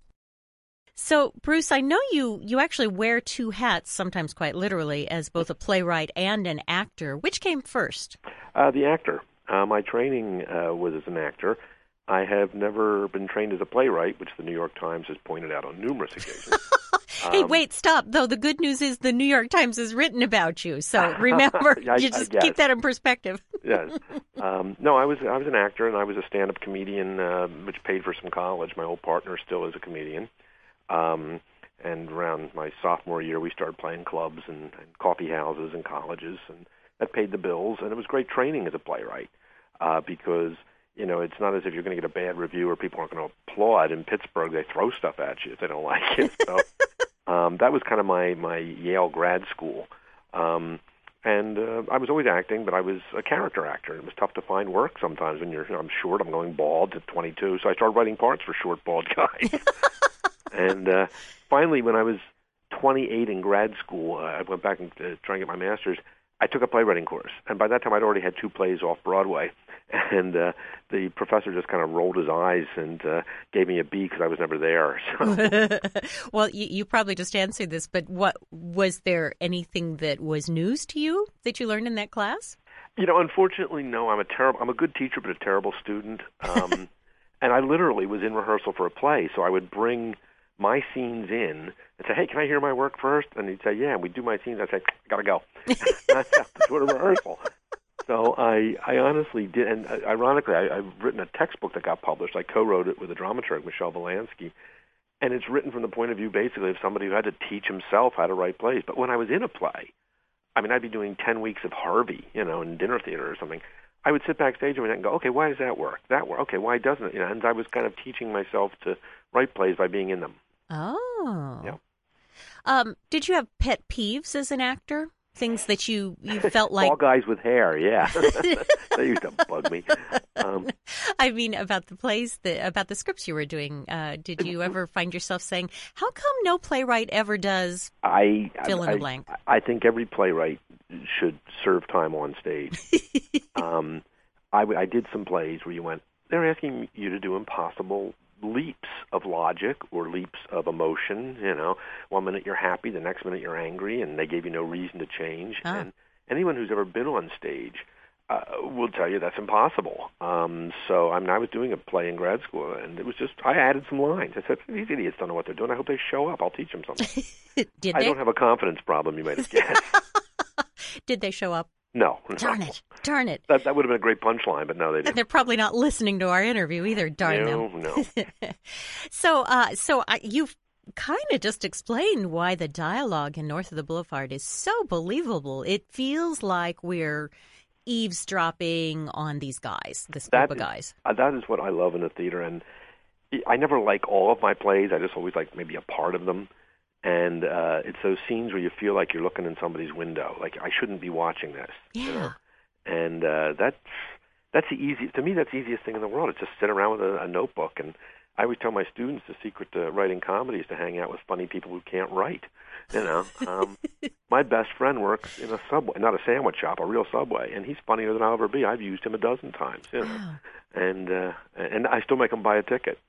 So, Bruce, I know you, you actually wear two hats, sometimes quite literally, as both a playwright and an actor. Which came first? Uh, the actor. Uh, my training uh, was as an actor. I have never been trained as a playwright, which the New York Times has pointed out on numerous occasions. Hey, um, wait, stop. Though the good news is the New York Times has written about you. So remember, I, you just I keep that in perspective. Yes. Um, no, I was I was an actor, and I was a stand-up comedian, uh, which paid for some college. My old partner still is a comedian. Um, and around my sophomore year, we started playing clubs and, and coffee houses and colleges, and that paid the bills. And it was great training as a playwright uh, because, you know, it's not as if you're going to get a bad review or people aren't going to applaud. In Pittsburgh, they throw stuff at you if they don't like it. So um, that was kind of my, my Yale grad school. Um, and uh, I was always acting, but I was a character actor. It was tough to find work sometimes when you're, you know, I'm short, I'm going bald at twenty-two. So I started writing parts for short, bald guys. And uh, finally, when I was twenty-eight in grad school, uh, I went back and uh, trying to get my master's. I took a playwriting course, and by that time I'd already had two plays off Broadway. And uh, the professor just kind of rolled his eyes and uh, gave me a B because I was never there. So. Well, you, you probably just answered this, but what was there anything that was news to you that you learned in that class? You know, unfortunately, no. I'm a terrible. I'm a good teacher, but a terrible student. Um, and I literally was in rehearsal for a play, so I would bring my scenes in and say, hey, can I hear my work first? And he'd say, yeah, and we'd do my scenes. I'd say, I gotta go. That's the sort of rehearsal. So I, I honestly did, and ironically, I, I've written a textbook that got published. I co-wrote it with a dramaturg, Michelle Volansky, and it's written from the point of view, basically, of somebody who had to teach himself how to write plays. But when I was in a play, I mean, I'd be doing ten weeks of Harvey, you know, in dinner theater or something. I would sit backstage and go, okay, why does that work? That work? Okay, why doesn't it? You know, and I was kind of teaching myself to write plays by being in them. Oh. Yeah. Um, did you have pet peeves as an actor? Things that you, you felt like... All guys with hair, yeah. They used to bug me. Um, I mean, about the plays, that, about the scripts you were doing. Uh, did you ever find yourself saying, how come no playwright ever does I, fill in I, the blank? I think every playwright should serve time on stage. um, I, I did some plays where you went, they're asking you to do impossible leaps of logic or leaps of emotion. You know, one minute you're happy, the next minute you're angry, and they gave you no reason to change. Ah. And anyone who's ever been on stage uh, will tell you that's impossible. Um, so I mean, I was doing a play in grad school, and it was just, I added some lines. I said, these idiots don't know what they're doing. I hope they show up. I'll teach them something. Did I they? don't have a confidence problem, you might have guessed. Did they show up? No. Darn no. it. Darn it. That, that would have been a great punchline, but no, they And didn't. they're probably not listening to our interview either, darn no, them. No, So, uh, so I, you've kind of just explained why the dialogue in North of the Boulevard is so believable. It feels like we're eavesdropping on these guys, this group that of is, guys. uh, that is what I love in the theater, and I never like all of my plays. I just always like maybe a part of them. And uh, it's those scenes where you feel like you're looking in somebody's window, like I shouldn't be watching this. Yeah. You know? And uh, that's that's the easiest to me. That's the easiest thing in the world. It's just sit around with a, a notebook. And I always tell my students the secret to writing comedy is to hang out with funny people who can't write. You know, um, my best friend works in a Subway, not a sandwich shop, a real Subway, and he's funnier than I'll ever be. I've used him a dozen times. You know, Wow. and uh, and I still make him buy a ticket.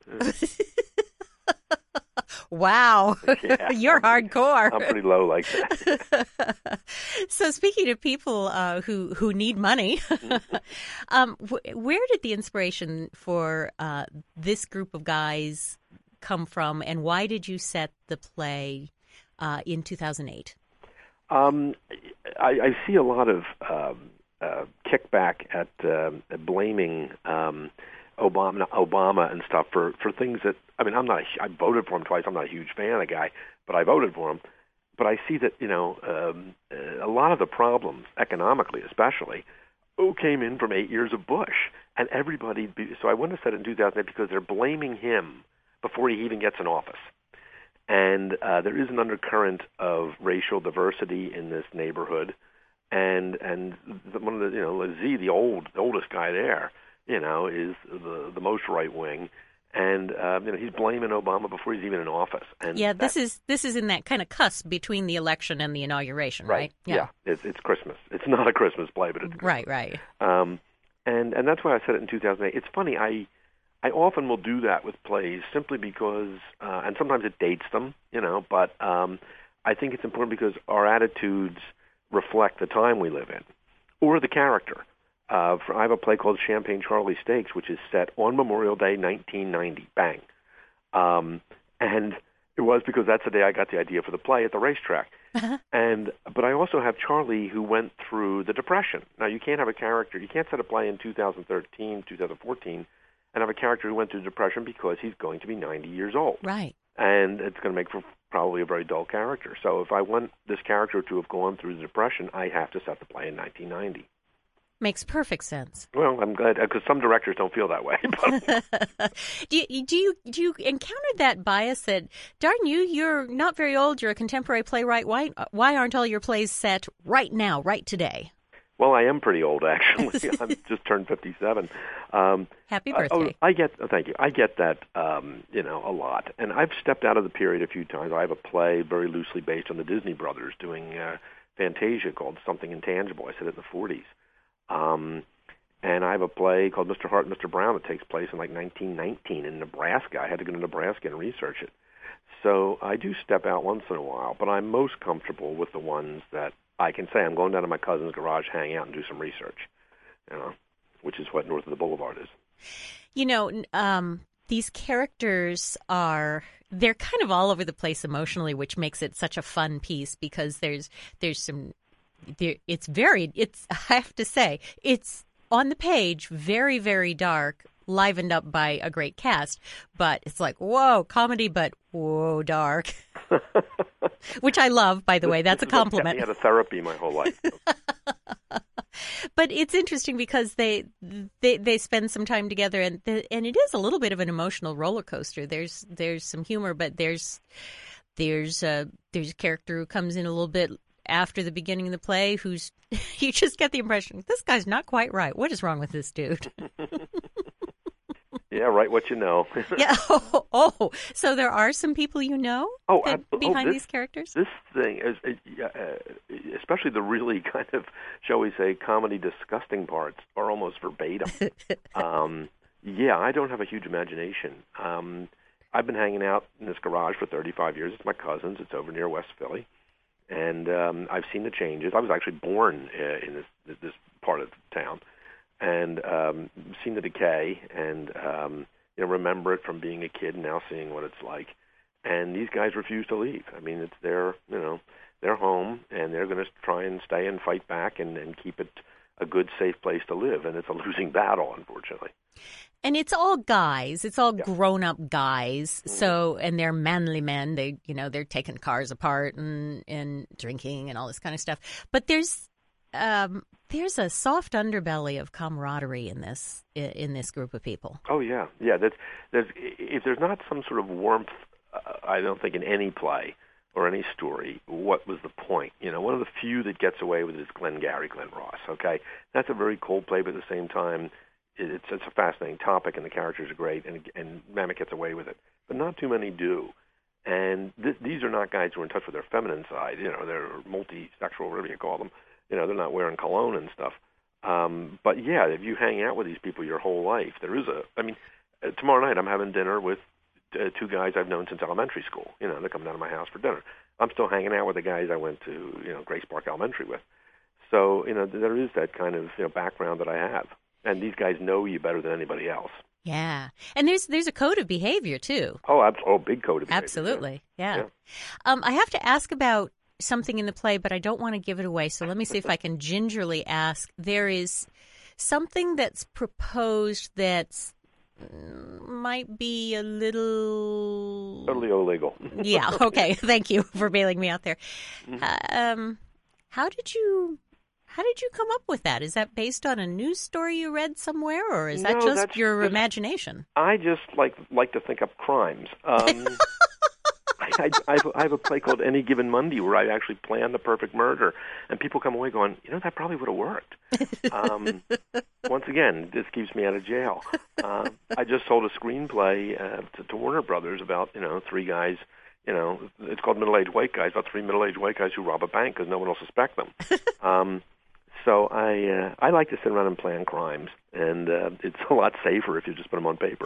Wow. Yeah. You're hardcore. I'm pretty low like that. So speaking of people uh, who, who need money, um, wh- where did the inspiration for uh, this group of guys come from, and why did you set the play uh, in two thousand eight? Um, I, I see a lot of um, uh, kickback at, um, at blaming um, Obama, Obama and stuff for, for things that, I mean, I'm not, a, I voted for him twice. I'm not a huge fan of the guy, but I voted for him. But I see that, you know, um, a lot of the problems, economically especially, oh, came in from eight years of Bush. And everybody, be, so I wouldn't have said it in two thousand eight because they're blaming him before he even gets in office. And uh, there is an undercurrent of racial diversity in this neighborhood. And and the, one of the, you know, Z, the old, the oldest guy there, you know, is the the most right wing, And uh, you know, he's blaming Obama before he's even in office. And yeah, this is this is in that kind of cusp between the election and the inauguration, right? Right. Yeah, yeah. It's, it's Christmas. It's not a Christmas play, but it's Christmas. Right, right. Um, and and that's why I said it in two thousand eight. It's funny. I I often will do that with plays simply because, uh, and sometimes it dates them, you know. But um, I think it's important because our attitudes reflect the time we live in, or the character. Uh, for, I have a play called Champagne Charlie Stakes, which is set on Memorial Day, nineteen ninety. Bang. Um, and it was because that's the day I got the idea for the play at the racetrack. Uh-huh. And but I also have Charlie, who went through the Depression. Now, you can't have a character, you can't set a play in two thousand thirteen, two thousand fourteen, and have a character who went through the Depression because he's going to be ninety years old. Right. And it's going to make for probably a very dull character. So if I want this character to have gone through the Depression, I have to set the play in nineteen ninety. Makes perfect sense. Well, I'm glad, because some directors don't feel that way. do you do you do you encounter that bias that, darn you, you're not very old, you're a contemporary playwright. Why why aren't all your plays set right now, right today? Well, I am pretty old, actually. I'm just turned fifty-seven. Um, Happy birthday! I, oh, I get, oh, thank you. I get that, um, you know, a lot. And I've stepped out of the period a few times. I have a play very loosely based on the Disney brothers doing uh, Fantasia called Something Intangible. I said it in the forties. Um, and I have a play called Mister Hart and Mister Brown that takes place in like nineteen nineteen in Nebraska. I had to go to Nebraska and research it. So I do step out once in a while, but I'm most comfortable with the ones that I can say I'm going down to my cousin's garage, hang out, and do some research, you know, which is what North of the Boulevard is. You know, um, these characters are, they're kind of all over the place emotionally, which makes it such a fun piece because there's there's some, there, it's very, it's, I have to say, it's on the page very, very dark, livened up by a great cast, but it's like, whoa, comedy, but whoa, dark. Which I love, by the way. That's a compliment. I had a therapy my whole life. But it's interesting because they they they spend some time together, and the, and it is a little bit of an emotional roller coaster. There's there's some humor, but there's there's a there's a character who comes in a little bit after the beginning of the play who's you just get the impression this guy's not quite right. What is wrong with this dude? Yeah, write what you know. Yeah. Oh, oh, so there are some people you know oh, that, I, behind oh, this, these characters? This thing, is, uh, especially the really kind of, shall we say, comedy disgusting parts are almost verbatim. um, yeah, I don't have a huge imagination. Um, I've been hanging out in this garage for thirty-five years. It's my cousin's. It's over near West Philly. And um, I've seen the changes. I was actually born uh, in this this part of town. And um, seen the decay, and um, you know, remember it from being a kid, and now seeing what it's like. And these guys refuse to leave. I mean, it's their, you know, their home, and they're going to try and stay and fight back and, and keep it a good, safe place to live. And it's a losing battle, unfortunately. And it's all guys. It's all yeah. grown-up guys. Mm-hmm. So, and they're manly men. They, you know, they're taking cars apart and and drinking and all this kind of stuff. But there's um. There's a soft underbelly of camaraderie in this in this group of people. Oh yeah, yeah. That's there's if there's not some sort of warmth, uh, I don't think in any play or any story. What was the point? You know, one of the few that gets away with it is Glengarry Glen Ross. Okay, that's a very cold play, but at the same time, it's it's a fascinating topic, and the characters are great, and and Mamet gets away with it. But not too many do. And th- these are not guys who are in touch with their feminine side. You know, they're multi-sexual, whatever you call them. You know, they're not wearing cologne and stuff. Um, but, yeah, if you hang out with these people your whole life, there is a – I mean, uh, tomorrow night I'm having dinner with uh, two guys I've known since elementary school. You know, they're coming down to my house for dinner. I'm still hanging out with the guys I went to, you know, Grace Park Elementary with. So, you know, there is that kind of, you know, background that I have. And these guys know you better than anybody else. Yeah. And there's there's a code of behavior, too. Oh, ab- oh big code of behavior. Absolutely, yeah. yeah. Um, I have to ask about something in the play, but I don't want to give it away. So let me see if I can gingerly ask. There is something that's proposed that might be a little... Totally illegal. Yeah, okay. Thank you for bailing me out there. Mm-hmm. Uh, um, how did you... How did you come up with that? Is that based on a news story you read somewhere, or is that no, just that's, your that's, imagination? I just like like to think up crimes. Um, I I, I, have, I have a play called Any Given Monday where I actually plan the perfect murder, and people come away going, you know, that probably would have worked. Um, once again, this keeps me out of jail. Uh, I just sold a screenplay uh, to, to Warner Brothers about, you know, three guys. You know, it's called Middle-Aged White Guys, about three middle-aged white guys who rob a bank because no one will suspect them. um, so I uh, I like to sit around and plan crimes, and uh, it's a lot safer if you just put them on paper.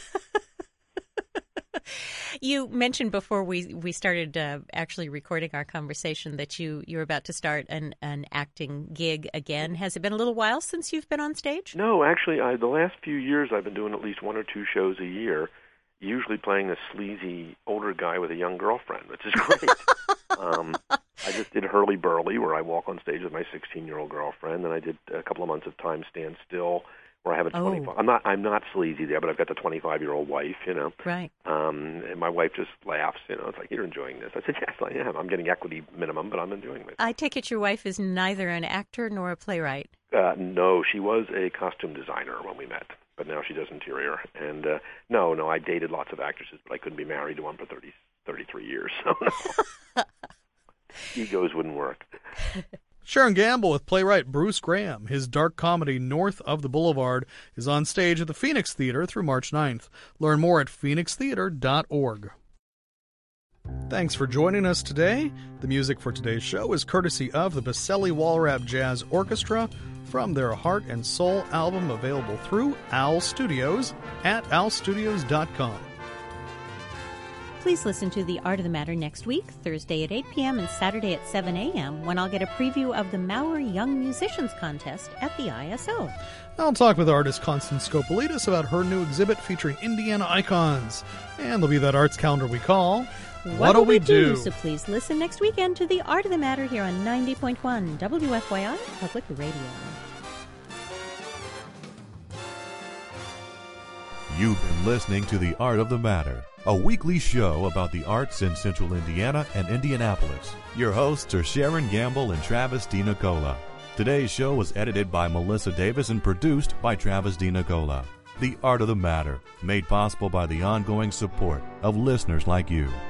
You mentioned before we we started uh, actually recording our conversation that you you're about to start an an acting gig again. Has it been a little while since you've been on stage? No, actually, I, the last few years I've been doing at least one or two shows a year, usually playing this sleazy older guy with a young girlfriend, which is great. um, I just did Hurly Burly, where I walk on stage with my sixteen-year-old girlfriend, and I did a couple of months of Time Stand Still, where I have a oh. twenty-five. I'm not. I'm not sleazy there, but I've got the twenty-five-year-old wife. You know. Right. Um, and my wife just laughs. You know, it's like, you're enjoying this. I said, yes, I am. I'm getting equity minimum, but I'm enjoying it. I take it your wife is neither an actor nor a playwright. Uh, no, she was a costume designer when we met, but now she does interior. And uh, no, no, I dated lots of actresses, but I couldn't be married to one for thirty, thirty-three years. So no. Egos wouldn't work. Sharon Gamble with playwright Bruce Graham. His dark comedy North of the Boulevard is on stage at the Phoenix Theater through March ninth. Learn more at phoenix theater dot org. Thanks for joining us today. The music for today's show is courtesy of the Baselli Walrap Jazz Orchestra from their Heart and Soul album, available through Owl Studios at owl studios dot com. Please listen to The Art of the Matter next week, Thursday at eight p.m. and Saturday at seven a.m., when I'll get a preview of the Maurer Young Musicians Contest at the I S O. I'll talk with artist Constance Scopolitas about her new exhibit featuring Indiana icons. And there'll be that arts calendar we call What'll We Do? So please listen next weekend to The Art of the Matter here on ninety point one W F Y I Public Radio. You've been listening to The Art of the Matter, a weekly show about the arts in Central Indiana and Indianapolis. Your hosts are Sharon Gamble and Travis DiNicola. Today's show was edited by Melissa Davis and produced by Travis DiNicola. The Art of the Matter, made possible by the ongoing support of listeners like you.